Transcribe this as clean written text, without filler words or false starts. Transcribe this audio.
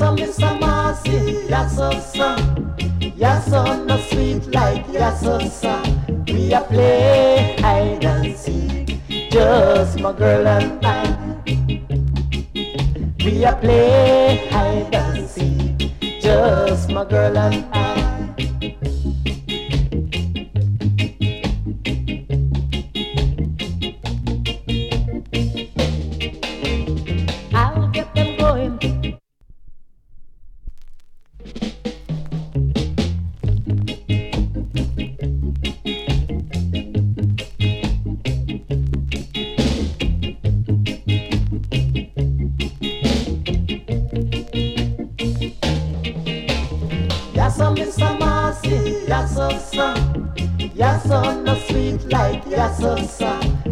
so Mr. Marcy, yes, so son. Yes, so no sweet like yes, so son. We a play hide and seek, just my girl and I. We a play hide and seek, just my girl and I. I'll get them going. Yes, so Mr. Marcy, yes, so son. Yes, so no sweet like yes, so son.